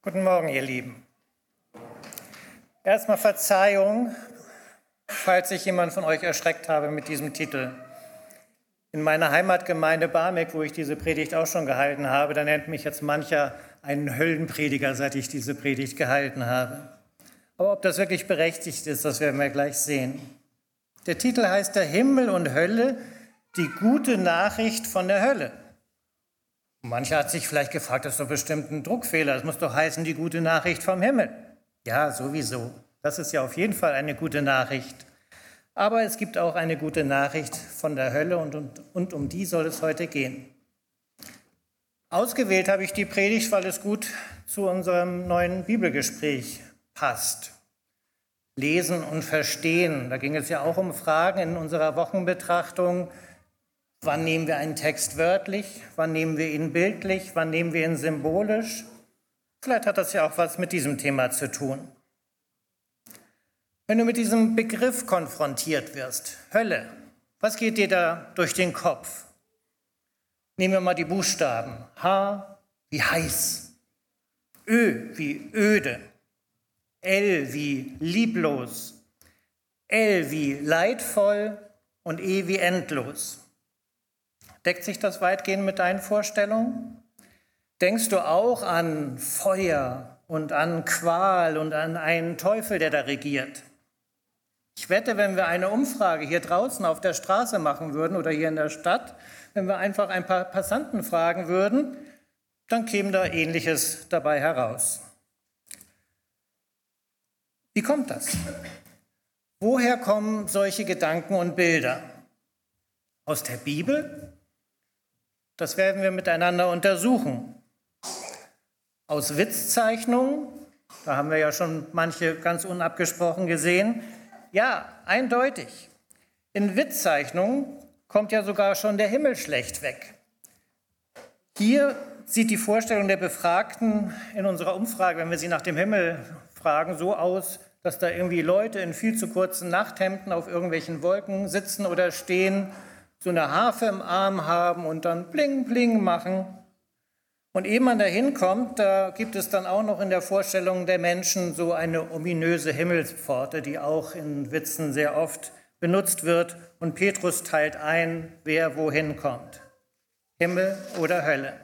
Guten Morgen, ihr Lieben. Erstmal Verzeihung, falls ich jemand von euch erschreckt habe mit diesem Titel. In meiner Heimatgemeinde Barmbek, wo ich diese Predigt auch schon gehalten habe, da nennt mich jetzt mancher einen Höllenprediger, seit ich diese Predigt gehalten habe. Aber ob das wirklich berechtigt ist, das werden wir gleich sehen. Der Titel heißt Der Himmel und Hölle, die gute Nachricht von der Hölle. Mancher hat sich vielleicht gefragt, das ist doch bestimmt ein Druckfehler. Das muss doch heißen, die gute Nachricht vom Himmel. Ja, sowieso. Das ist ja auf jeden Fall eine gute Nachricht. Aber es gibt auch eine gute Nachricht von der Hölle und um die soll es heute gehen. Ausgewählt habe ich die Predigt, weil es gut zu unserem neuen Bibelgespräch passt. Lesen und verstehen. Da ging es ja auch um Fragen in unserer Wochenbetrachtung. Wann nehmen wir einen Text wörtlich? Wann nehmen wir ihn bildlich? Wann nehmen wir ihn symbolisch? Vielleicht hat das ja auch was mit diesem Thema zu tun. Wenn du mit diesem Begriff konfrontiert wirst, Hölle, was geht dir da durch den Kopf? Nehmen wir mal die Buchstaben. H wie heiß, Ö wie öde, L wie lieblos, L wie leidvoll und E wie endlos. Deckt sich das weitgehend mit deinen Vorstellungen? Denkst du auch an Feuer und an Qual und an einen Teufel, der da regiert? Ich wette, wenn wir eine Umfrage hier draußen auf der Straße machen würden oder hier in der Stadt, wenn wir einfach ein paar Passanten fragen würden, dann käme da Ähnliches dabei heraus. Wie kommt das? Woher kommen solche Gedanken und Bilder? Aus der Bibel? Das werden wir miteinander untersuchen. Aus Witzzeichnungen, da haben wir ja schon manche ganz unabgesprochen gesehen. Ja, eindeutig. In Witzzeichnungen kommt ja sogar schon der Himmel schlecht weg. Hier sieht die Vorstellung der Befragten in unserer Umfrage, wenn wir sie nach dem Himmel fragen, so aus, dass da irgendwie Leute in viel zu kurzen Nachthemden auf irgendwelchen Wolken sitzen oder stehen, so eine Harfe im Arm haben und dann bling, bling machen. Und ehe man da hinkommt, da gibt es dann auch noch in der Vorstellung der Menschen so eine ominöse Himmelspforte, die auch in Witzen sehr oft benutzt wird. Und Petrus teilt ein, wer wohin kommt. Himmel oder Hölle.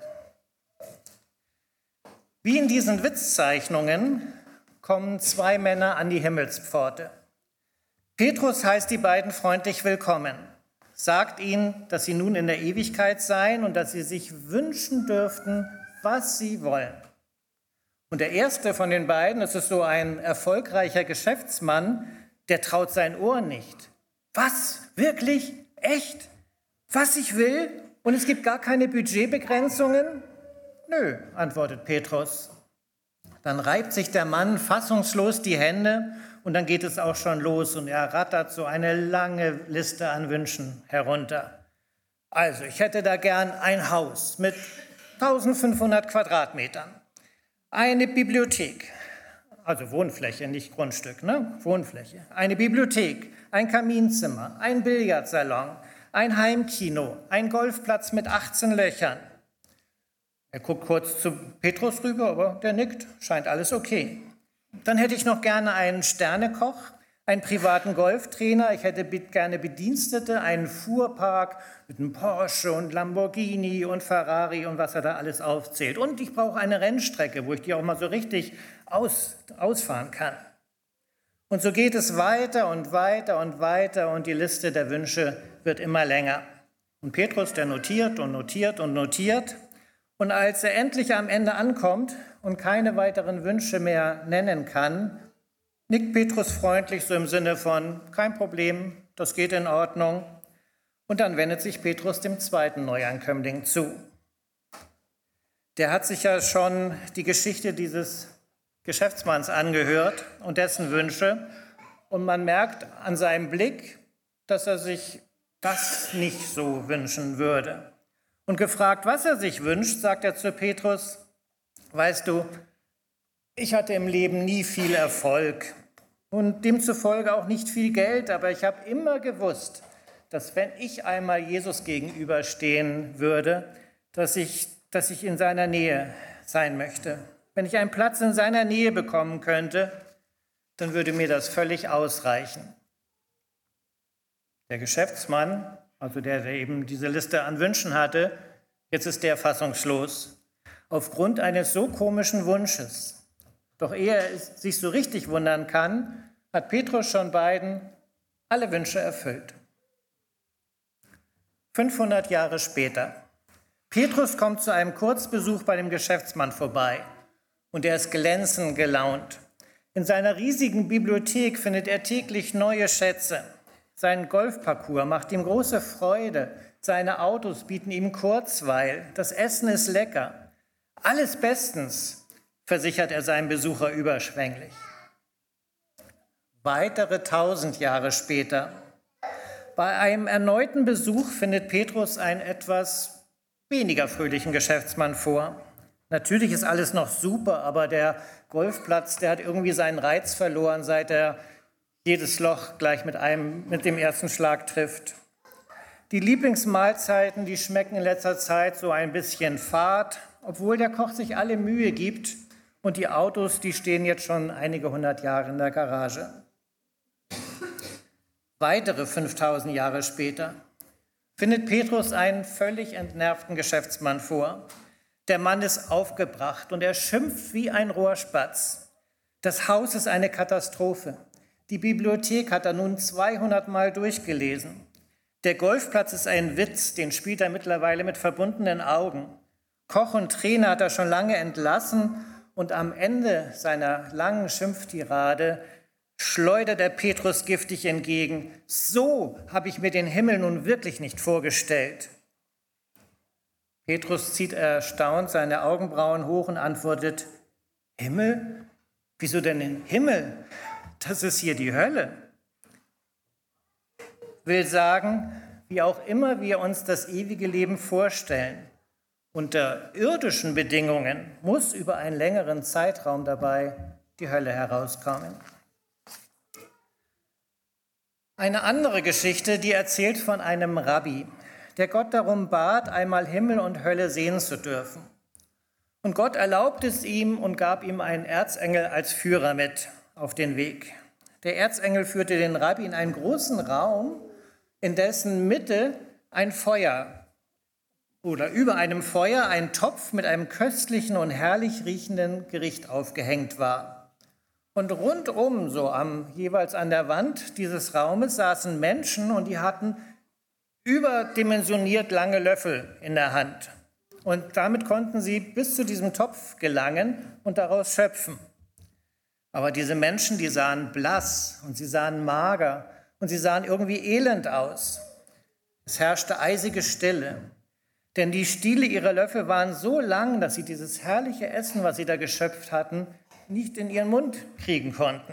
Wie in diesen Witzzeichnungen kommen zwei Männer an die Himmelspforte. Petrus heißt die beiden freundlich willkommen. Sagt ihnen, dass sie nun in der Ewigkeit seien und dass sie sich wünschen dürften, was sie wollen. Und der erste von den beiden, das ist so ein erfolgreicher Geschäftsmann, der traut seinen Ohren nicht. Was? Wirklich? Echt? Was ich will? Und es gibt gar keine Budgetbegrenzungen? Nö, antwortet Petrus. Dann reibt sich der Mann fassungslos die Hände und dann geht es auch schon los und er rattert so eine lange Liste an Wünschen herunter. Also, ich hätte da gern ein Haus mit 1500 Quadratmetern, eine Bibliothek, also Wohnfläche, nicht Grundstück, ne? Wohnfläche, eine Bibliothek, ein Kaminzimmer, ein Billardsalon, ein Heimkino, ein Golfplatz mit 18 Löchern. Er guckt kurz zu Petrus rüber, aber der nickt, scheint alles okay. Dann hätte ich noch gerne einen Sternekoch, einen privaten Golftrainer, ich hätte gerne Bedienstete, einen Fuhrpark mit einem Porsche und Lamborghini und Ferrari und was er da alles aufzählt. Und ich brauche eine Rennstrecke, wo ich die auch mal so richtig ausfahren kann. Und so geht es weiter und weiter und weiter und die Liste der Wünsche wird immer länger. Und Petrus, der notiert und notiert und notiert. Und als er endlich am Ende ankommt und keine weiteren Wünsche mehr nennen kann, nickt Petrus freundlich so im Sinne von, kein Problem, das geht in Ordnung. Und dann wendet sich Petrus dem zweiten Neuankömmling zu. Der hat sich ja schon die Geschichte dieses Geschäftsmanns angehört und dessen Wünsche. Und man merkt an seinem Blick, dass er sich das nicht so wünschen würde. Und gefragt, was er sich wünscht, sagt er zu Petrus, weißt du, ich hatte im Leben nie viel Erfolg und demzufolge auch nicht viel Geld, aber ich habe immer gewusst, dass wenn ich einmal Jesus gegenüberstehen würde, dass ich in seiner Nähe sein möchte. Wenn ich einen Platz in seiner Nähe bekommen könnte, dann würde mir das völlig ausreichen. Der Geschäftsmann, also der eben diese Liste an Wünschen hatte, jetzt ist der fassungslos. Aufgrund eines so komischen Wunsches. Doch ehe er sich so richtig wundern kann, hat Petrus schon beiden alle Wünsche erfüllt. 500 Jahre später. Petrus kommt zu einem Kurzbesuch bei dem Geschäftsmann vorbei und er ist glänzend gelaunt. In seiner riesigen Bibliothek findet er täglich neue Schätze. Sein Golfparcours macht ihm große Freude. Seine Autos bieten ihm Kurzweil. Das Essen ist lecker. Alles bestens, versichert er seinem Besucher überschwänglich. Weitere 1000 Jahre später. Bei einem erneuten Besuch findet Petrus einen etwas weniger fröhlichen Geschäftsmann vor. Natürlich ist alles noch super, aber der Golfplatz, der hat irgendwie seinen Reiz verloren, seit er jedes Loch gleich mit dem ersten Schlag trifft. Die Lieblingsmahlzeiten, die schmecken in letzter Zeit so ein bisschen fad, obwohl der Koch sich alle Mühe gibt und die Autos, die stehen jetzt schon einige 100 Jahre in der Garage. Weitere 5000 Jahre später findet Petrus einen völlig entnervten Geschäftsmann vor. Der Mann ist aufgebracht und er schimpft wie ein Rohrspatz. Das Haus ist eine Katastrophe. Die Bibliothek hat er nun 200 Mal durchgelesen. Der Golfplatz ist ein Witz, den spielt er mittlerweile mit verbundenen Augen. Koch und Trainer hat er schon lange entlassen und am Ende seiner langen Schimpftirade schleudert er Petrus giftig entgegen. So habe ich mir den Himmel nun wirklich nicht vorgestellt. Petrus zieht erstaunt seine Augenbrauen hoch und antwortet, Himmel? Wieso denn den Himmel? Das ist hier die Hölle. Will sagen, wie auch immer wir uns das ewige Leben vorstellen, unter irdischen Bedingungen muss über einen längeren Zeitraum dabei die Hölle herauskommen. Eine andere Geschichte, die erzählt von einem Rabbi, der Gott darum bat, einmal Himmel und Hölle sehen zu dürfen. Und Gott erlaubte es ihm und gab ihm einen Erzengel als Führer mit auf den Weg. Der Erzengel führte den Rabbi in einen großen Raum, in dessen Mitte ein Feuer oder über einem Feuer ein Topf mit einem köstlichen und herrlich riechenden Gericht aufgehängt war. Und rundum, jeweils an der Wand dieses Raumes, saßen Menschen und die hatten überdimensioniert lange Löffel in der Hand. Und damit konnten sie bis zu diesem Topf gelangen und daraus schöpfen. Aber diese Menschen, die sahen blass und sie sahen mager und sie sahen irgendwie elend aus. Es herrschte eisige Stille, denn die Stiele ihrer Löffel waren so lang, dass sie dieses herrliche Essen, was sie da geschöpft hatten, nicht in ihren Mund kriegen konnten.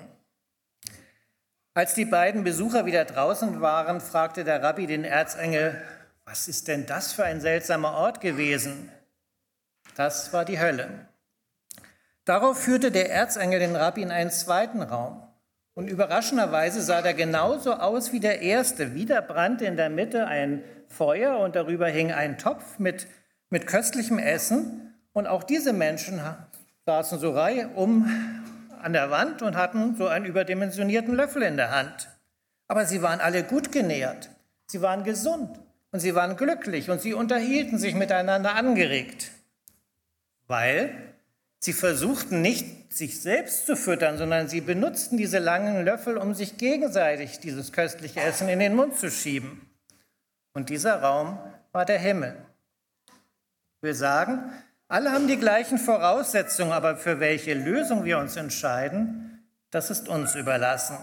Als die beiden Besucher wieder draußen waren, fragte der Rabbi den Erzengel, was ist denn das für ein seltsamer Ort gewesen? Das war die Hölle. Darauf führte der Erzengel den Rabbi in einen zweiten Raum. Und überraschenderweise sah der genauso aus wie der erste. Wieder brannte in der Mitte ein Feuer und darüber hing ein Topf mit köstlichem Essen. Und auch diese Menschen saßen so reihum an der Wand und hatten so einen überdimensionierten Löffel in der Hand. Aber sie waren alle gut genährt, sie waren gesund und sie waren glücklich und sie unterhielten sich miteinander angeregt, weil sie versuchten nicht, sich selbst zu füttern, sondern sie benutzten diese langen Löffel, um sich gegenseitig dieses köstliche Essen in den Mund zu schieben. Und dieser Raum war der Himmel. Ich will sagen, alle haben die gleichen Voraussetzungen, aber für welche Lösung wir uns entscheiden, das ist uns überlassen.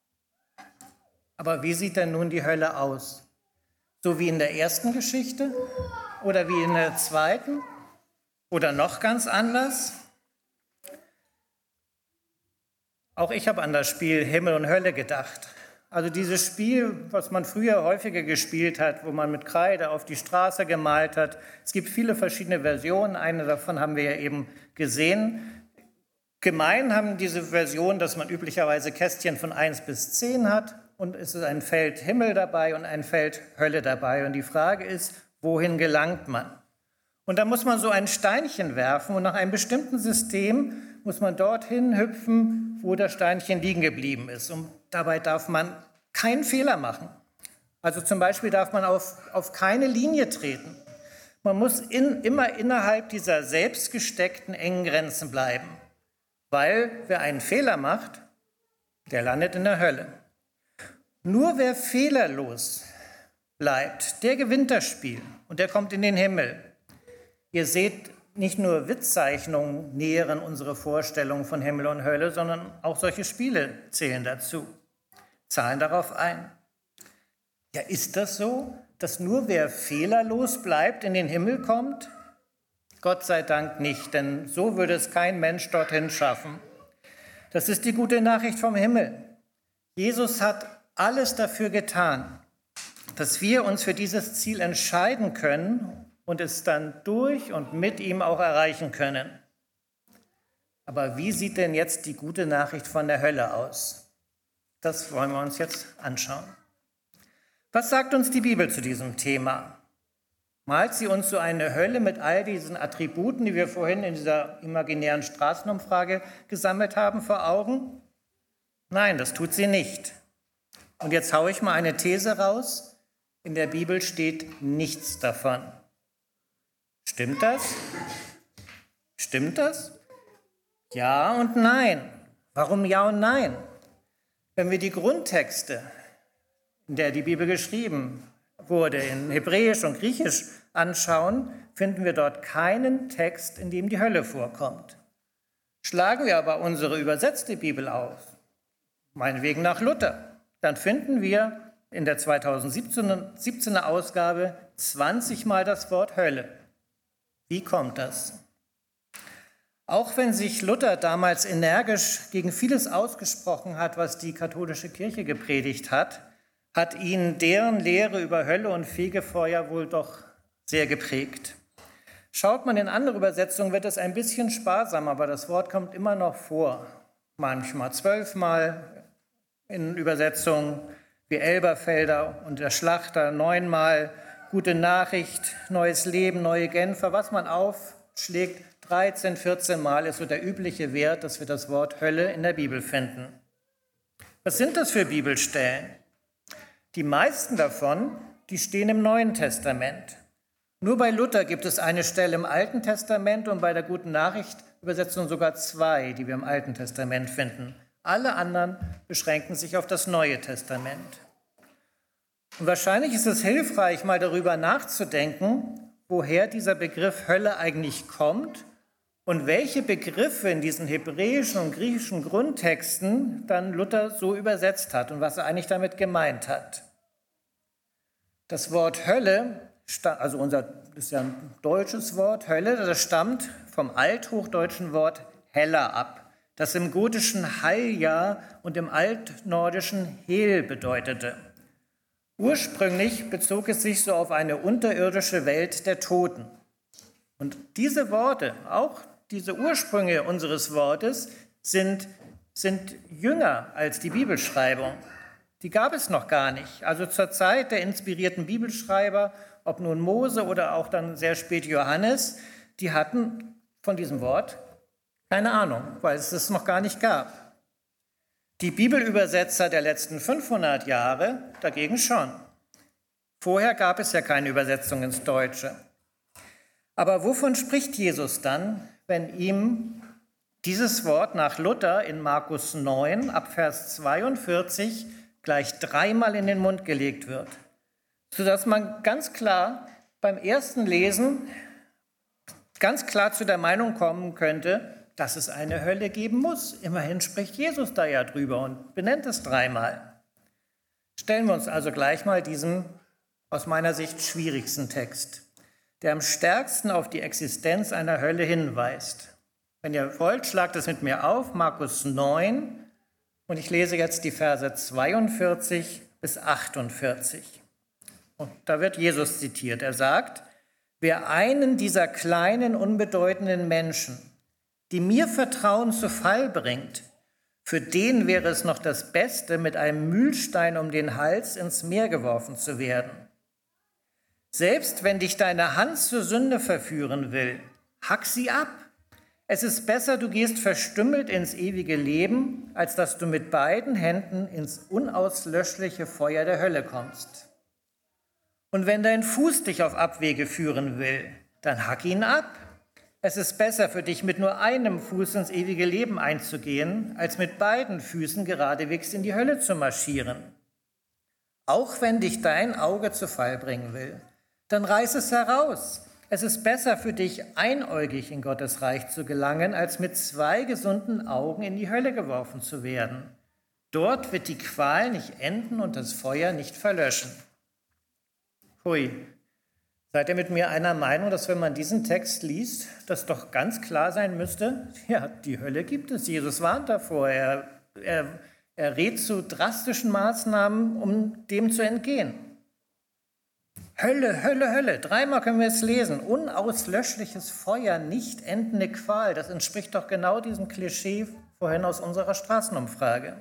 Aber wie sieht denn nun die Hölle aus? So wie in der ersten Geschichte oder wie in der zweiten oder noch ganz anders? Auch ich habe an das Spiel Himmel und Hölle gedacht. Also dieses Spiel, was man früher häufiger gespielt hat, wo man mit Kreide auf die Straße gemalt hat. Es gibt viele verschiedene Versionen, eine davon haben wir ja eben gesehen. Gemein haben diese Versionen, dass man üblicherweise Kästchen von 1 bis 10 hat und es ist ein Feld Himmel dabei und ein Feld Hölle dabei. Und die Frage ist, wohin gelangt man? Und da muss man so ein Steinchen werfen und nach einem bestimmten System muss man dorthin hüpfen, wo das Steinchen liegen geblieben ist. Und dabei darf man keinen Fehler machen. Also zum Beispiel darf man auf keine Linie treten. Man muss immer innerhalb dieser selbst gesteckten engen Grenzen bleiben, weil wer einen Fehler macht, der landet in der Hölle. Nur wer fehlerlos bleibt, der gewinnt das Spiel und der kommt in den Himmel. Ihr seht, nicht nur Witzzeichnungen nähren unsere Vorstellungen von Himmel und Hölle, sondern auch solche Spiele zählen dazu, zahlen darauf ein. Ja, ist das so, dass nur wer fehlerlos bleibt, in den Himmel kommt? Gott sei Dank nicht, denn so würde es kein Mensch dorthin schaffen. Das ist die gute Nachricht vom Himmel. Jesus hat alles dafür getan, dass wir uns für dieses Ziel entscheiden können und es dann durch und mit ihm auch erreichen können. Aber wie sieht denn jetzt die gute Nachricht von der Hölle aus? Das wollen wir uns jetzt anschauen. Was sagt uns die Bibel zu diesem Thema? Malt sie uns so eine Hölle mit all diesen Attributen, die wir vorhin in dieser imaginären Straßenumfrage gesammelt haben, vor Augen? Nein, das tut sie nicht. Und jetzt haue ich mal eine These raus. In der Bibel steht nichts davon. Stimmt das? Stimmt das? Ja und nein. Warum ja und nein? Wenn wir die Grundtexte, in der die Bibel geschrieben wurde, in Hebräisch und Griechisch anschauen, finden wir dort keinen Text, in dem die Hölle vorkommt. Schlagen wir aber unsere übersetzte Bibel auf, meinetwegen nach Luther, dann finden wir in der 2017er Ausgabe 20 Mal das Wort Hölle. Wie kommt das? Auch wenn sich Luther damals energisch gegen vieles ausgesprochen hat, was die katholische Kirche gepredigt hat, hat ihn deren Lehre über Hölle und Fegefeuer wohl doch sehr geprägt. Schaut man in andere Übersetzungen, wird es ein bisschen sparsamer, aber das Wort kommt immer noch vor. Manchmal 12 Mal in Übersetzungen wie Elberfelder und der Schlachter, 9 Mal Gute Nachricht, Neues Leben, Neue Genfer. Was man aufschlägt, 13, 14 Mal ist so der übliche Wert, dass wir das Wort Hölle in der Bibel finden. Was sind das für Bibelstellen? Die meisten davon, die stehen im Neuen Testament. Nur bei Luther gibt es eine Stelle im Alten Testament und bei der Guten Nachricht Übersetzung sogar 2, die wir im Alten Testament finden. Alle anderen beschränken sich auf das Neue Testament. Und wahrscheinlich ist es hilfreich, mal darüber nachzudenken, woher dieser Begriff Hölle eigentlich kommt und welche Begriffe in diesen hebräischen und griechischen Grundtexten dann Luther so übersetzt hat und was er eigentlich damit gemeint hat. Das Wort Hölle, also das ist ja ein deutsches Wort, Hölle, das stammt vom althochdeutschen Wort Hella ab, das im gotischen Halja und im altnordischen Hel bedeutete. Ursprünglich bezog es sich so auf eine unterirdische Welt der Toten. Und diese Worte, auch diese Ursprünge unseres Wortes, sind jünger als die Bibelschreibung. Die gab es noch gar nicht. Also zur Zeit der inspirierten Bibelschreiber, ob nun Mose oder auch dann sehr spät Johannes, die hatten von diesem Wort keine Ahnung, weil es es noch gar nicht gab. Die Bibelübersetzer der letzten 500 Jahre dagegen schon. Vorher gab es ja keine Übersetzung ins Deutsche. Aber wovon spricht Jesus dann, wenn ihm dieses Wort nach Luther in Markus 9 ab Vers 42 gleich 3-mal in den Mund gelegt wird? Sodass man ganz klar beim ersten Lesen ganz klar zu der Meinung kommen könnte, dass es eine Hölle geben muss. Immerhin spricht Jesus da ja drüber und benennt es 3-mal. Stellen wir uns also gleich mal diesem aus meiner Sicht schwierigsten Text, der am stärksten auf die Existenz einer Hölle hinweist. Wenn ihr wollt, schlagt es mit mir auf, Markus 9, und ich lese jetzt die Verse 42 bis 48. Und da wird Jesus zitiert. Er sagt, wer einen dieser kleinen, unbedeutenden Menschen, die mir Vertrauen zu Fall bringt, für den wäre es noch das Beste, mit einem Mühlstein um den Hals ins Meer geworfen zu werden. Selbst wenn dich deine Hand zur Sünde verführen will, hack sie ab. Es ist besser, du gehst verstümmelt ins ewige Leben, als dass du mit beiden Händen ins unauslöschliche Feuer der Hölle kommst. Und wenn dein Fuß dich auf Abwege führen will, dann hack ihn ab. Es ist besser für dich, mit nur einem Fuß ins ewige Leben einzugehen, als mit beiden Füßen geradewegs in die Hölle zu marschieren. Auch wenn dich dein Auge zu Fall bringen will, dann reiß es heraus. Es ist besser für dich, einäugig in Gottes Reich zu gelangen, als mit zwei gesunden Augen in die Hölle geworfen zu werden. Dort wird die Qual nicht enden und das Feuer nicht verlöschen. Hui, seid ihr mit mir einer Meinung, dass wenn man diesen Text liest, das doch ganz klar sein müsste, ja, die Hölle gibt es, Jesus warnt davor, er rät zu drastischen Maßnahmen, um dem zu entgehen. Hölle, Hölle, Hölle, dreimal können wir es lesen, unauslöschliches Feuer, nicht endende Qual, das entspricht doch genau diesem Klischee vorhin aus unserer Straßenumfrage.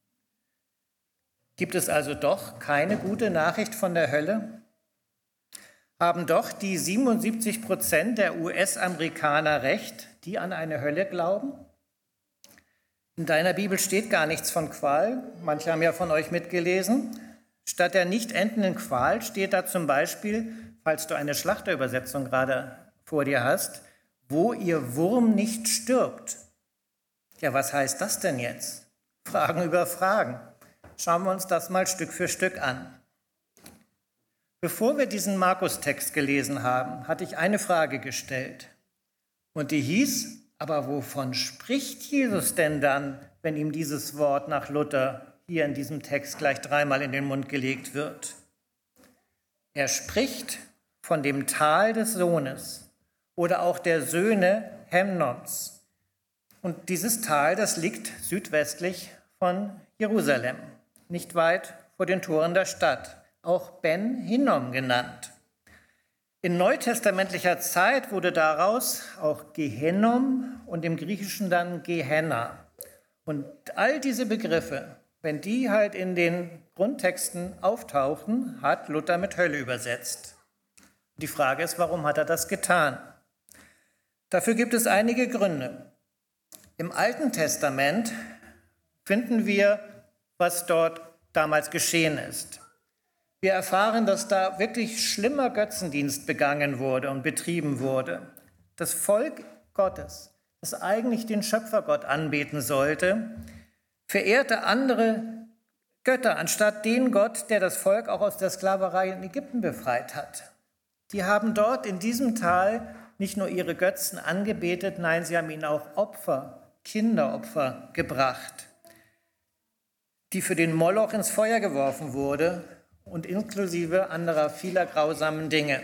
Gibt es also doch keine gute Nachricht von der Hölle? Haben doch die 77% der US-Amerikaner recht, die an eine Hölle glauben? In deiner Bibel steht gar nichts von Qual. Manche haben ja von euch mitgelesen. Statt der nicht endenden Qual steht da zum Beispiel, falls du eine Schlachterübersetzung gerade vor dir hast, wo ihr Wurm nicht stirbt. Ja, was heißt das denn jetzt? Fragen über Fragen. Schauen wir uns das mal Stück für Stück an. Bevor wir diesen Markus-Text gelesen haben, hatte ich eine Frage gestellt. Und die hieß, aber wovon spricht Jesus denn dann, wenn ihm dieses Wort nach Luther hier in diesem Text gleich dreimal in den Mund gelegt wird? Er spricht von dem Tal des Sohnes oder auch der Söhne Hemnoms. Und dieses Tal, das liegt südwestlich von Jerusalem, nicht weit vor den Toren der Stadt, auch Ben Hinnom genannt. In neutestamentlicher Zeit wurde daraus auch Gehinnom und im Griechischen dann Gehenna. Und all diese Begriffe, wenn die halt in den Grundtexten auftauchten, hat Luther mit Hölle übersetzt. Die Frage ist, warum hat er das getan? Dafür gibt es einige Gründe. Im Alten Testament finden wir, was dort damals geschehen ist. Wir erfahren, dass da wirklich schlimmer Götzendienst begangen wurde und betrieben wurde. Das Volk Gottes, das eigentlich den Schöpfergott anbeten sollte, verehrte andere Götter anstatt den Gott, der das Volk auch aus der Sklaverei in Ägypten befreit hat. Die haben dort in diesem Tal nicht nur ihre Götzen angebetet, nein, sie haben ihnen auch Opfer, Kinderopfer gebracht, die für den Moloch ins Feuer geworfen wurde und inklusive anderer vieler grausamen Dinge.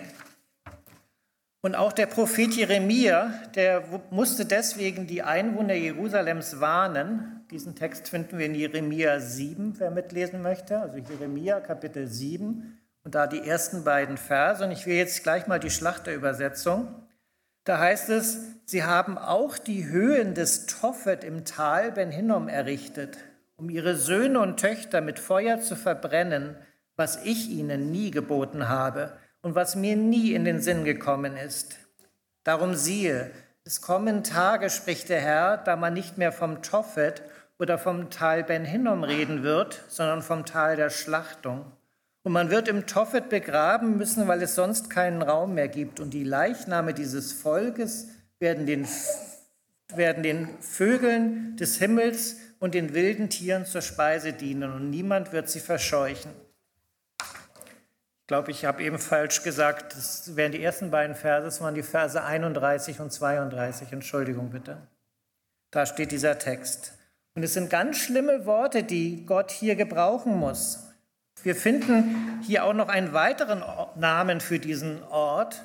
Und auch der Prophet Jeremia, der musste deswegen die Einwohner Jerusalems warnen. Diesen Text finden wir in Jeremia 7, wer mitlesen möchte, also Jeremia Kapitel 7 und da die ersten beiden Verse. Und ich will jetzt gleich mal die Schlachterübersetzung. Da heißt es, sie haben auch die Höhen des Tophet im Tal Ben Hinnom errichtet, um ihre Söhne und Töchter mit Feuer zu verbrennen, was ich ihnen nie geboten habe und was mir nie in den Sinn gekommen ist. Darum siehe, es kommen Tage, spricht der Herr, da man nicht mehr vom Tophet oder vom Tal Ben Hinnom reden wird, sondern vom Tal der Schlachtung. Und man wird im Tophet begraben müssen, weil es sonst keinen Raum mehr gibt. Und die Leichname dieses Volkes werden den Vögeln des Himmels und den wilden Tieren zur Speise dienen. Und niemand wird sie verscheuchen. Ich glaube, ich habe eben falsch gesagt. Das wären die ersten beiden Verse, das waren die Verse 31 und 32. Entschuldigung bitte. Da steht dieser Text. Und es sind ganz schlimme Worte, die Gott hier gebrauchen muss. Wir finden hier auch noch einen weiteren Namen für diesen Ort,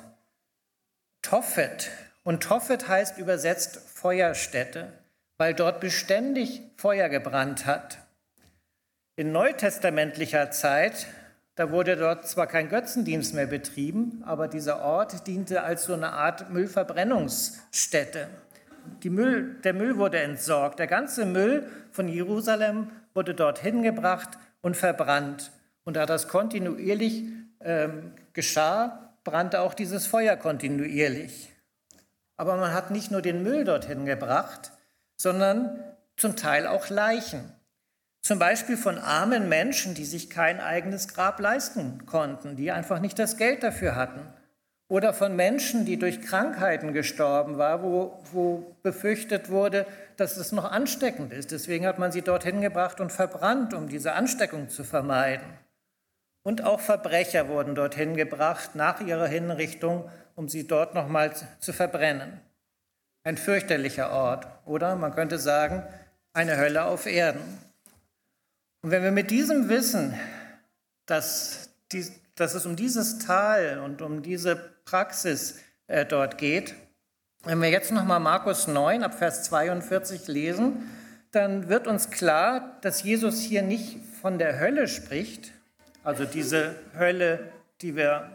Tophet. Und Tophet heißt übersetzt Feuerstätte, weil dort beständig Feuer gebrannt hat. In neutestamentlicher Zeit, da wurde dort zwar kein Götzendienst mehr betrieben, aber dieser Ort diente als so eine Art Müllverbrennungsstätte. Der Müll wurde entsorgt. Der ganze Müll von Jerusalem wurde dorthin gebracht und verbrannt. Und da das kontinuierlich geschah, brannte auch dieses Feuer kontinuierlich. Aber man hat nicht nur den Müll dorthin gebracht, sondern zum Teil auch Leichen. Zum Beispiel von armen Menschen, die sich kein eigenes Grab leisten konnten, die einfach nicht das Geld dafür hatten. Oder von Menschen, die durch Krankheiten gestorben waren, wo befürchtet wurde, dass es noch ansteckend ist. Deswegen hat man sie dorthin gebracht und verbrannt, um diese Ansteckung zu vermeiden. Und auch Verbrecher wurden dorthin gebracht nach ihrer Hinrichtung, um sie dort nochmal zu verbrennen. Ein fürchterlicher Ort, oder man könnte sagen, eine Hölle auf Erden. Und wenn wir mit diesem Wissen, dass es um dieses Tal und um diese Praxis dort geht, wenn wir jetzt nochmal Markus 9 ab Vers 42 lesen, dann wird uns klar, dass Jesus hier nicht von der Hölle spricht, also diese Hölle, die wir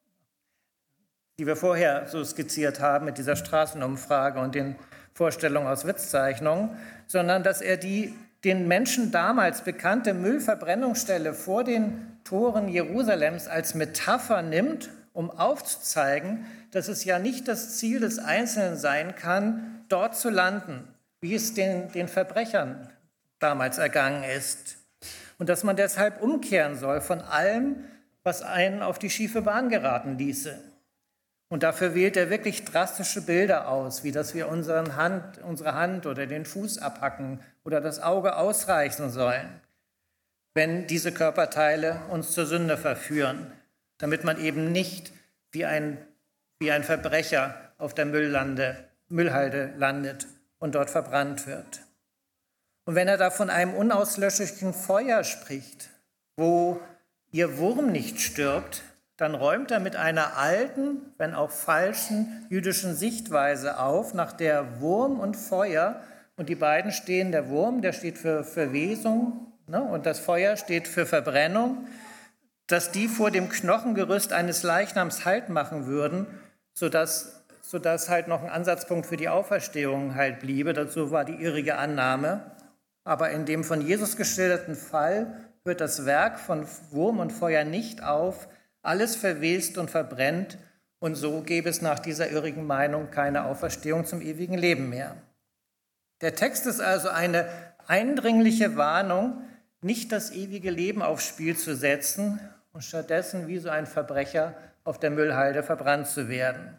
vorher so skizziert haben mit dieser Straßenumfrage und den Vorstellungen aus Witzzeichnungen, sondern dass er die den Menschen damals bekannte Müllverbrennungsstelle vor den Toren Jerusalems als Metapher nimmt, um aufzuzeigen, dass es ja nicht das Ziel des Einzelnen sein kann, dort zu landen, wie es den Verbrechern damals ergangen ist. Und dass man deshalb umkehren soll von allem, was einen auf die schiefe Bahn geraten ließe. Und dafür wählt er wirklich drastische Bilder aus, wie dass wir unsere Hand oder den Fuß abhacken oder das Auge ausreißen sollen, wenn diese Körperteile uns zur Sünde verführen, damit man eben nicht wie ein Verbrecher auf der Müllhalde landet und dort verbrannt wird. Und wenn er da von einem unauslöschlichen Feuer spricht, wo ihr Wurm nicht stirbt, dann räumt er mit einer alten, wenn auch falschen jüdischen Sichtweise auf, nach der Wurm und Feuer, und die beiden stehen, der Wurm, der steht für Verwesung, ne, und das Feuer steht für Verbrennung, dass die vor dem Knochengerüst eines Leichnams Halt machen würden, sodass halt noch ein Ansatzpunkt für die Auferstehung halt bliebe. Dazu war die irrige Annahme. Aber in dem von Jesus geschilderten Fall hört das Werk von Wurm und Feuer nicht auf, alles verwest und verbrennt, und so gäbe es nach dieser irrigen Meinung keine Auferstehung zum ewigen Leben mehr. Der Text ist also eine eindringliche Warnung, nicht das ewige Leben aufs Spiel zu setzen und stattdessen wie so ein Verbrecher auf der Müllhalde verbrannt zu werden.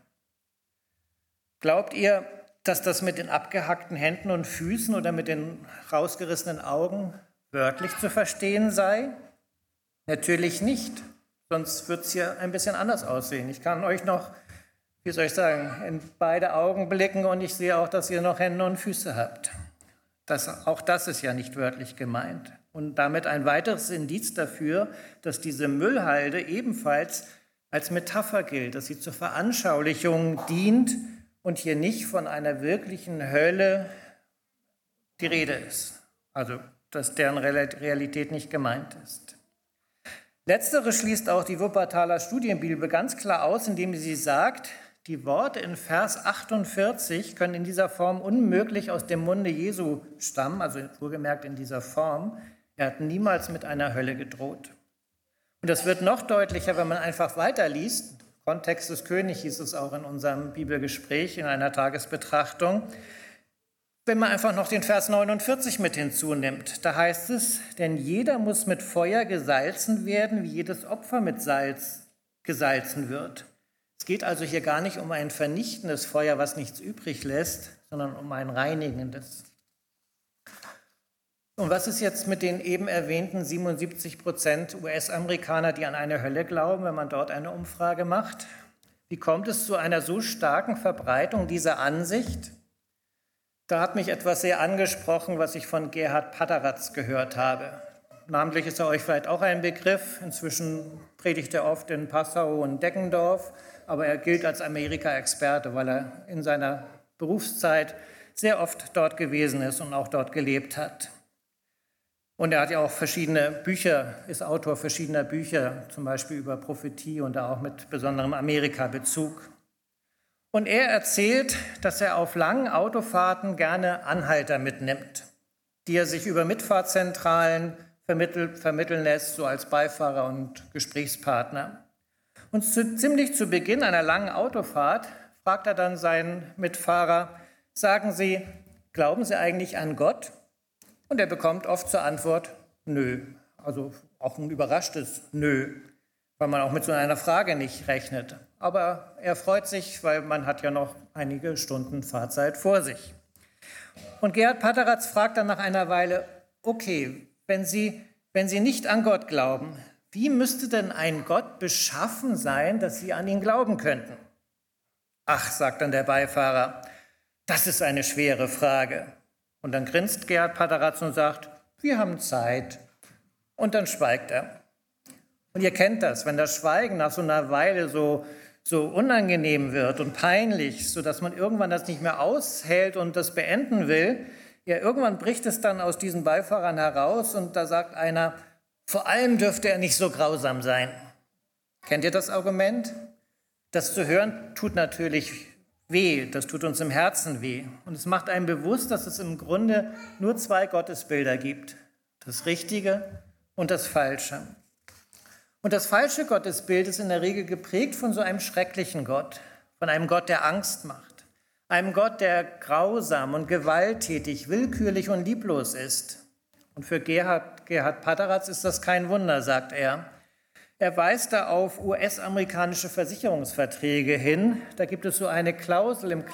Glaubt ihr, dass das mit den abgehackten Händen und Füßen oder mit den rausgerissenen Augen wörtlich zu verstehen sei? Natürlich nicht. Sonst wird es hier ein bisschen anders aussehen. Ich kann euch noch, in beide Augen blicken und ich sehe auch, dass ihr noch Hände und Füße habt. Auch das ist ja nicht wörtlich gemeint. Und damit ein weiteres Indiz dafür, dass diese Müllhalde ebenfalls als Metapher gilt, dass sie zur Veranschaulichung dient und hier nicht von einer wirklichen Hölle die Rede ist. Also, dass deren Realität nicht gemeint ist. Letztere schließt auch die Wuppertaler Studienbibel ganz klar aus, indem sie sagt, die Worte in Vers 48 können in dieser Form unmöglich aus dem Munde Jesu stammen, also wohlgemerkt in dieser Form. Er hat niemals mit einer Hölle gedroht. Und das wird noch deutlicher, wenn man einfach weiterliest. Kontext des Königs hieß es auch in unserem Bibelgespräch, in einer Tagesbetrachtung. Wenn man einfach noch den Vers 49 mit hinzunimmt, da heißt es, denn jeder muss mit Feuer gesalzen werden, wie jedes Opfer mit Salz gesalzen wird. Es geht also hier gar nicht um ein vernichtendes Feuer, was nichts übrig lässt, sondern um ein reinigendes. Und was ist jetzt mit den eben erwähnten 77% US-Amerikaner, die an eine Hölle glauben, wenn man dort eine Umfrage macht? Wie kommt es zu einer so starken Verbreitung dieser Ansicht? Da hat mich etwas sehr angesprochen, was ich von Gerhard Paderatz gehört habe. Namentlich ist er euch vielleicht auch ein Begriff. Inzwischen predigt er oft in Passau und Deggendorf, aber er gilt als Amerika-Experte, weil er in seiner Berufszeit sehr oft dort gewesen ist und auch dort gelebt hat. Und er hat ja auch ist Autor verschiedener Bücher, zum Beispiel über Prophetie und da auch mit besonderem Amerika-Bezug. Und er erzählt, dass er auf langen Autofahrten gerne Anhalter mitnimmt, die er sich über Mitfahrzentralen vermitteln lässt, so als Beifahrer und Gesprächspartner. Und ziemlich zu Beginn einer langen Autofahrt fragt er dann seinen Mitfahrer, sagen Sie, glauben Sie eigentlich an Gott? Und er bekommt oft zur Antwort, nö. Also auch ein überraschtes Nö, weil man auch mit so einer Frage nicht rechnet. Aber er freut sich, weil man hat ja noch einige Stunden Fahrzeit vor sich. Und Gerhard Paderatz fragt dann nach einer Weile, okay, wenn Sie nicht an Gott glauben, wie müsste denn ein Gott beschaffen sein, dass Sie an ihn glauben könnten? Ach, sagt dann der Beifahrer, das ist eine schwere Frage. Und dann grinst Gerhard Paderatz und sagt, wir haben Zeit. Und dann schweigt er. Und ihr kennt das, wenn das Schweigen nach so einer Weile so unangenehm wird und peinlich, sodass man irgendwann das nicht mehr aushält und das beenden will. Ja, irgendwann bricht es dann aus diesen Beifahrern heraus und da sagt einer, vor allem dürfte er nicht so grausam sein. Kennt ihr das Argument? Das zu hören tut natürlich weh, das tut uns im Herzen weh. Und es macht einem bewusst, dass es im Grunde nur zwei Gottesbilder gibt. Das Richtige und das Falsche. Und das falsche Gottesbild ist in der Regel geprägt von so einem schrecklichen Gott, von einem Gott, der Angst macht, einem Gott, der grausam und gewalttätig, willkürlich und lieblos ist. Und für Gerhard Paderatz ist das kein Wunder, sagt er. Er weist da auf US-amerikanische Versicherungsverträge hin. Da gibt es so eine Klausel im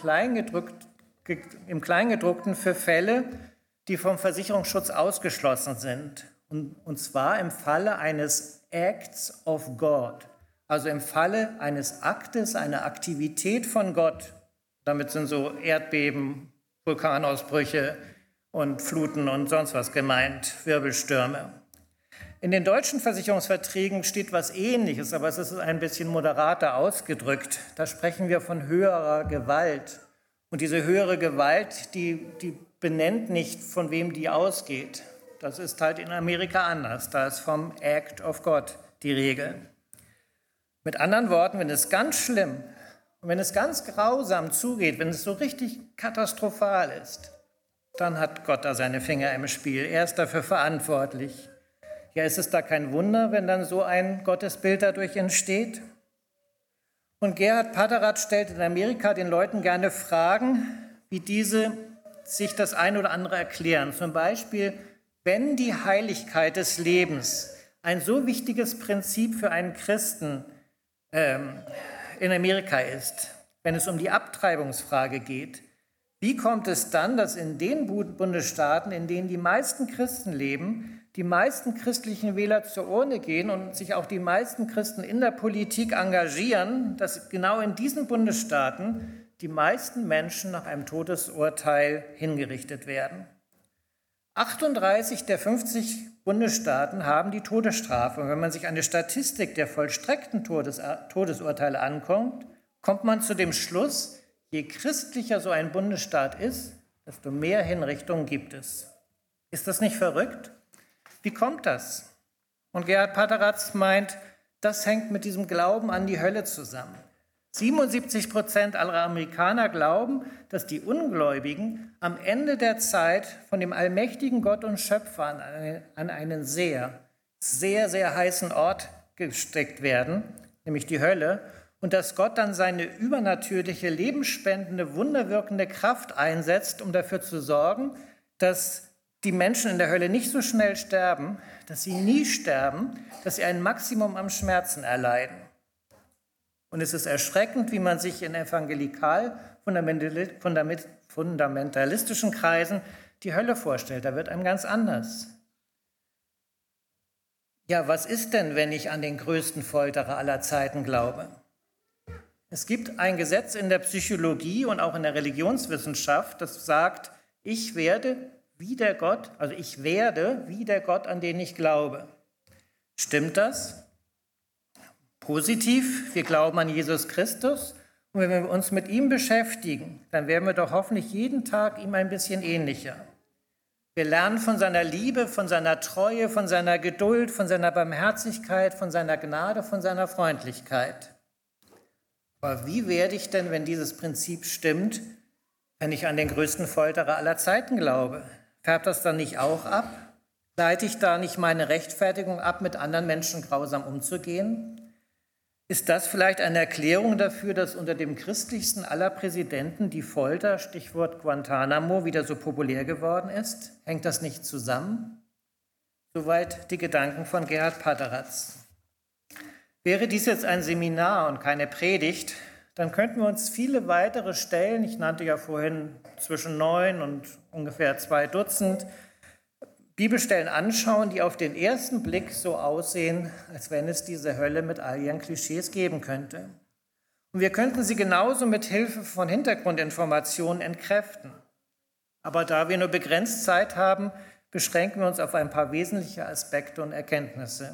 Kleingedruckten für Fälle, die vom Versicherungsschutz ausgeschlossen sind. Und zwar im Falle eines Acts of God, also im Falle eines Aktes, einer Aktivität von Gott. Damit sind so Erdbeben, Vulkanausbrüche und Fluten und sonst was gemeint, Wirbelstürme. In den deutschen Versicherungsverträgen steht was Ähnliches, aber es ist ein bisschen moderater ausgedrückt. Da sprechen wir von höherer Gewalt. Und diese höhere Gewalt, die benennt nicht, von wem die ausgeht. Das ist halt in Amerika anders. Da ist vom Act of God die Regel. Mit anderen Worten, wenn es ganz schlimm und wenn es ganz grausam zugeht, wenn es so richtig katastrophal ist, dann hat Gott da seine Finger im Spiel. Er ist dafür verantwortlich. Ja, ist es da kein Wunder, wenn dann so ein Gottesbild dadurch entsteht? Und Gerhard Paderatz stellt in Amerika den Leuten gerne Fragen, wie diese sich das eine oder andere erklären. Zum Beispiel, wenn die Heiligkeit des Lebens ein so wichtiges Prinzip für einen Christen in Amerika ist, wenn es um die Abtreibungsfrage geht, wie kommt es dann, dass in den Bundesstaaten, in denen die meisten Christen leben, die meisten christlichen Wähler zur Urne gehen und sich auch die meisten Christen in der Politik engagieren, dass genau in diesen Bundesstaaten die meisten Menschen nach einem Todesurteil hingerichtet werden? 38 der 50 Bundesstaaten haben die Todesstrafe. Und wenn man sich eine Statistik der vollstreckten Todesurteile ankommt, kommt man zu dem Schluss, je christlicher so ein Bundesstaat ist, desto mehr Hinrichtungen gibt es. Ist das nicht verrückt? Wie kommt das? Und Gerhard Paderatz meint, das hängt mit diesem Glauben an die Hölle zusammen. 77% aller Amerikaner glauben, dass die Ungläubigen am Ende der Zeit von dem allmächtigen Gott und Schöpfer an einen sehr, sehr, sehr heißen Ort gesteckt werden, nämlich die Hölle, und dass Gott dann seine übernatürliche, lebensspendende, wunderwirkende Kraft einsetzt, um dafür zu sorgen, dass die Menschen in der Hölle nicht so schnell sterben, dass sie nie sterben, dass sie ein Maximum am Schmerzen erleiden. Und es ist erschreckend, wie man sich in evangelikal-fundamentalistischen Kreisen die Hölle vorstellt. Da wird einem ganz anders. Ja, was ist denn, wenn ich an den größten Folterer aller Zeiten glaube? Es gibt ein Gesetz in der Psychologie und auch in der Religionswissenschaft, das sagt, ich werde wie der Gott, an den ich glaube. Stimmt das? Positiv, wir glauben an Jesus Christus und wenn wir uns mit ihm beschäftigen, dann werden wir doch hoffentlich jeden Tag ihm ein bisschen ähnlicher. Wir lernen von seiner Liebe, von seiner Treue, von seiner Geduld, von seiner Barmherzigkeit, von seiner Gnade, von seiner Freundlichkeit. Aber wie werde ich denn, wenn dieses Prinzip stimmt, wenn ich an den größten Folterer aller Zeiten glaube? Färbt das dann nicht auch ab? Leite ich da nicht meine Rechtfertigung ab, mit anderen Menschen grausam umzugehen? Ist das vielleicht eine Erklärung dafür, dass unter dem christlichsten aller Präsidenten die Folter, Stichwort Guantanamo, wieder so populär geworden ist? Hängt das nicht zusammen? Soweit die Gedanken von Gerhard Paderatz. Wäre dies jetzt ein Seminar und keine Predigt, dann könnten wir uns viele weitere Stellen, ich nannte ja vorhin zwischen 9 und ungefähr 2 Dutzend, Bibelstellen anschauen, die auf den ersten Blick so aussehen, als wenn es diese Hölle mit all ihren Klischees geben könnte. Und wir könnten sie genauso mit Hilfe von Hintergrundinformationen entkräften. Aber da wir nur begrenzt Zeit haben, beschränken wir uns auf ein paar wesentliche Aspekte und Erkenntnisse.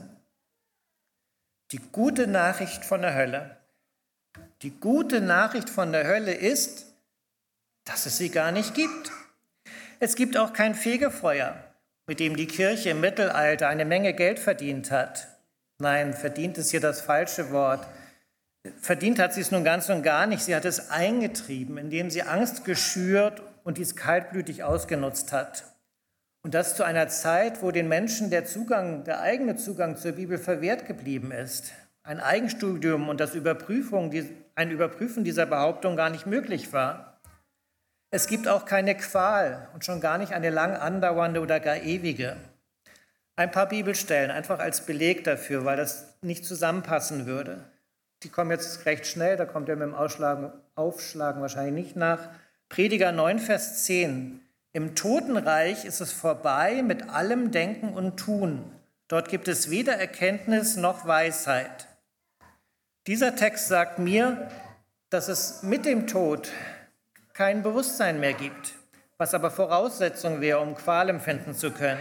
Die gute Nachricht von der Hölle. Die gute Nachricht von der Hölle ist, dass es sie gar nicht gibt. Es gibt auch kein Fegefeuer, mit dem die Kirche im Mittelalter eine Menge Geld verdient hat. Nein, verdient ist hier das falsche Wort. Verdient hat sie es nun ganz und gar nicht. Sie hat es eingetrieben, indem sie Angst geschürt und dies kaltblütig ausgenutzt hat. Und das zu einer Zeit, wo den Menschen der eigene Zugang zur Bibel verwehrt geblieben ist. Ein Eigenstudium und ein Überprüfen dieser Behauptung gar nicht möglich war. Es gibt auch keine Qual und schon gar nicht eine lang andauernde oder gar ewige. Ein paar Bibelstellen einfach als Beleg dafür, weil das nicht zusammenpassen würde. Die kommen jetzt recht schnell, da kommt ihr mit dem Aufschlagen wahrscheinlich nicht nach. Prediger 9, Vers 10. Im Totenreich ist es vorbei mit allem Denken und Tun. Dort gibt es weder Erkenntnis noch Weisheit. Dieser Text sagt mir, dass es mit dem Tod kein Bewusstsein mehr gibt, was aber Voraussetzung wäre, um Qual empfinden zu können.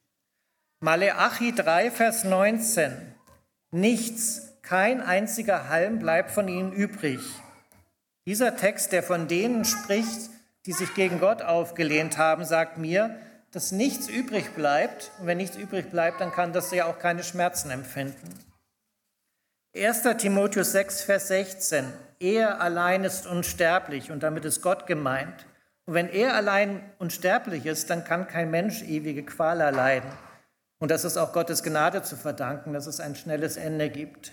Maleachi 3, Vers 19. Nichts, kein einziger Halm bleibt von ihnen übrig. Dieser Text, der von denen spricht, die sich gegen Gott aufgelehnt haben, sagt mir, dass nichts übrig bleibt. Und wenn nichts übrig bleibt, dann kann das ja auch keine Schmerzen empfinden. 1. Timotheus 6, Vers 16. Er allein ist unsterblich und damit ist Gott gemeint. Und wenn er allein unsterblich ist, dann kann kein Mensch ewige Qual erleiden. Und das ist auch Gottes Gnade zu verdanken, dass es ein schnelles Ende gibt.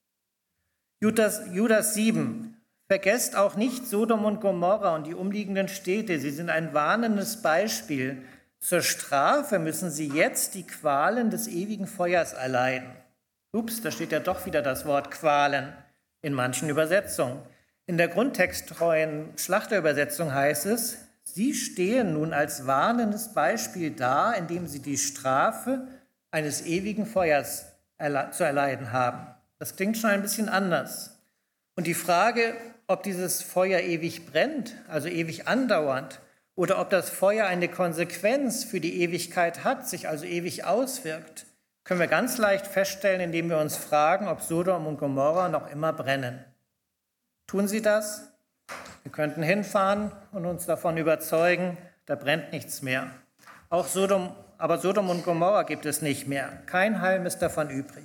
Judas 7. Vergesst auch nicht Sodom und Gomorra und die umliegenden Städte. Sie sind ein warnendes Beispiel. Zur Strafe müssen sie jetzt die Qualen des ewigen Feuers erleiden. Ups, da steht ja doch wieder das Wort Qualen in manchen Übersetzungen. In der grundtexttreuen Schlachterübersetzung heißt es, sie stehen nun als warnendes Beispiel da, indem sie die Strafe eines ewigen Feuers zu erleiden haben. Das klingt schon ein bisschen anders. Und die Frage, ob dieses Feuer ewig brennt, also ewig andauernd, oder ob das Feuer eine Konsequenz für die Ewigkeit hat, sich also ewig auswirkt, können wir ganz leicht feststellen, indem wir uns fragen, ob Sodom und Gomorra noch immer brennen. Tun sie das? Wir könnten hinfahren und uns davon überzeugen, da brennt nichts mehr. Aber Sodom und Gomorra gibt es nicht mehr. Kein Halm ist davon übrig.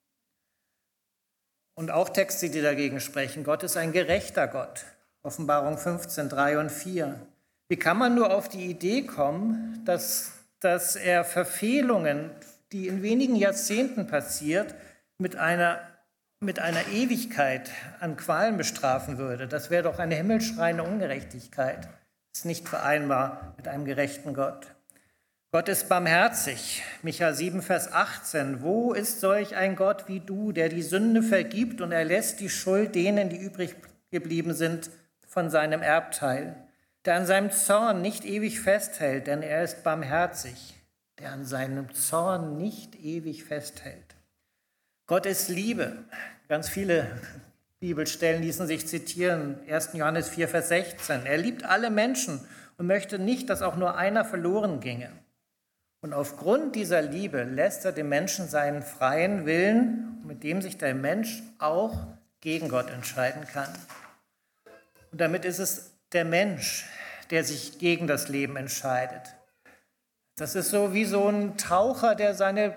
Und auch Texte, die dagegen sprechen. Gott ist ein gerechter Gott. Offenbarung 15, 3 und 4. Wie kann man nur auf die Idee kommen, dass er Verfehlungen, die in wenigen Jahrzehnten passiert, mit einer Ewigkeit an Qualen bestrafen würde? Das wäre doch eine himmelschreiende Ungerechtigkeit. Das ist nicht vereinbar mit einem gerechten Gott. Gott ist barmherzig. Micha 7, Vers 18. Wo ist solch ein Gott wie du, der die Sünde vergibt und erlässt die Schuld denen, die übrig geblieben sind, von seinem Erbteil? Der an seinem Zorn nicht ewig festhält, denn er ist barmherzig. Der an seinem Zorn nicht ewig festhält. Gott ist Liebe. Ganz viele Bibelstellen ließen sich zitieren. 1. Johannes 4, Vers 16. Er liebt alle Menschen und möchte nicht, dass auch nur einer verloren ginge. Und aufgrund dieser Liebe lässt er dem Menschen seinen freien Willen, mit dem sich der Mensch auch gegen Gott entscheiden kann. Und damit ist es der Mensch, der sich gegen das Leben entscheidet. Das ist so wie so ein Taucher, der seine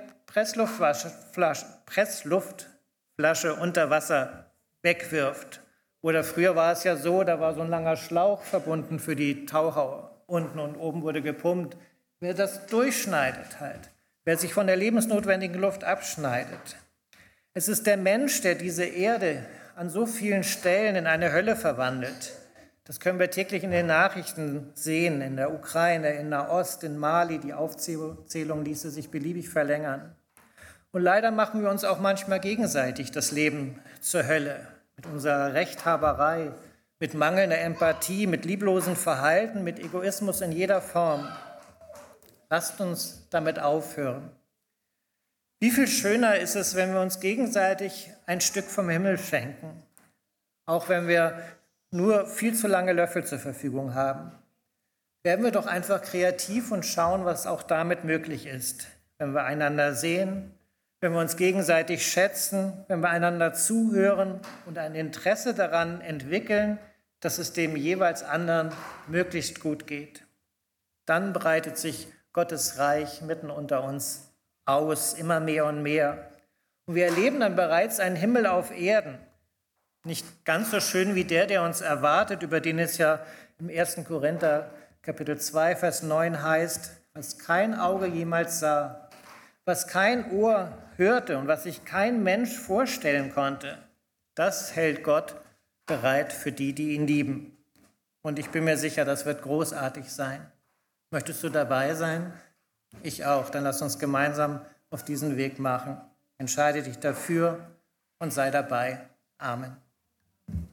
Pressluftflasche unter Wasser wegwirft. Oder früher war es ja so, da war so ein langer Schlauch verbunden für die Taucher unten und oben wurde gepumpt. Wer das durchschneidet halt, wer sich von der lebensnotwendigen Luft abschneidet. Es ist der Mensch, der diese Erde an so vielen Stellen in eine Hölle verwandelt. Das können wir täglich in den Nachrichten sehen, in der Ukraine, in Nahost, in Mali. Die Aufzählung ließe sich beliebig verlängern. Und leider machen wir uns auch manchmal gegenseitig das Leben zur Hölle. Mit unserer Rechthaberei, mit mangelnder Empathie, mit lieblosem Verhalten, mit Egoismus in jeder Form. Lasst uns damit aufhören. Wie viel schöner ist es, wenn wir uns gegenseitig ein Stück vom Himmel schenken, auch wenn wir nur viel zu lange Löffel zur Verfügung haben. Werden wir doch einfach kreativ und schauen, was auch damit möglich ist, wenn wir einander sehen, wenn wir uns gegenseitig schätzen, wenn wir einander zuhören und ein Interesse daran entwickeln, dass es dem jeweils anderen möglichst gut geht. Dann breitet sich Gottes Reich mitten unter uns aus, immer mehr und mehr. Und wir erleben dann bereits einen Himmel auf Erden. Nicht ganz so schön wie der uns erwartet, über den es ja im 1. Korinther Kapitel 2, Vers 9 heißt, was kein Auge jemals sah, was kein Ohr hörte und was sich kein Mensch vorstellen konnte, das hält Gott bereit für die, die ihn lieben. Und ich bin mir sicher, das wird großartig sein. Möchtest du dabei sein? Ich auch. Dann lass uns gemeinsam auf diesen Weg machen. Entscheide dich dafür und sei dabei. Amen.